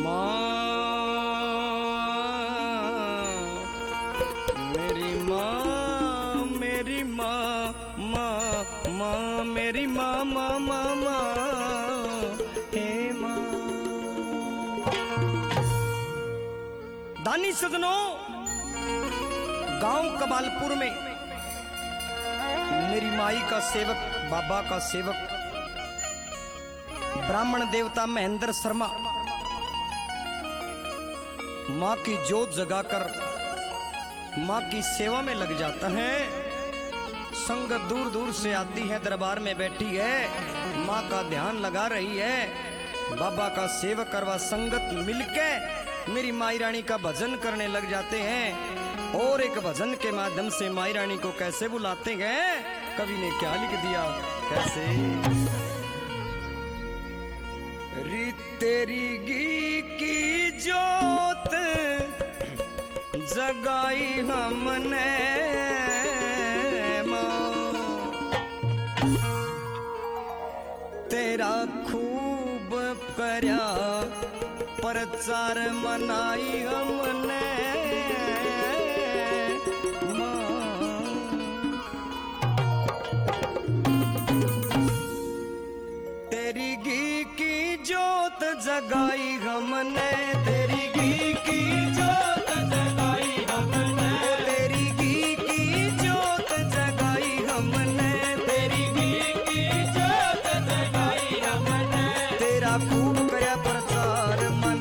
माँ मेरी माँ मेरी माँ माँ माँ मेरी माँ माँ माँ माँ हे माँ। दानी सजनों, गांव कमालपुर में मेरी माई का सेवक, बाबा का सेवक, ब्राह्मण देवता महेंद्र शर्मा माँ की जोत जगाकर माँ की सेवा में लग जाता है। संगत दूर दूर से आती है, दरबार में बैठी है, माँ का ध्यान लगा रही है। बाबा का सेवक करवा संगत मिलके मेरी माई रानी का भजन करने लग जाते हैं। और एक भजन के माध्यम से माई रानी को कैसे बुलाते हैं, कवि ने क्या लिख दिया, कैसे। री तेरी घी की जोत जगाई हमने माँ, तेरा खूब करया प्रचार मनाई हमने माँ। तेरी घी की जोत जगाई हमने, तेरी घी की जोत जगाई हमने, तेरी घी की जोत जगाई हमने, तेरी घी की जोत जगाई हमने, तेरा खूब करया प्रचार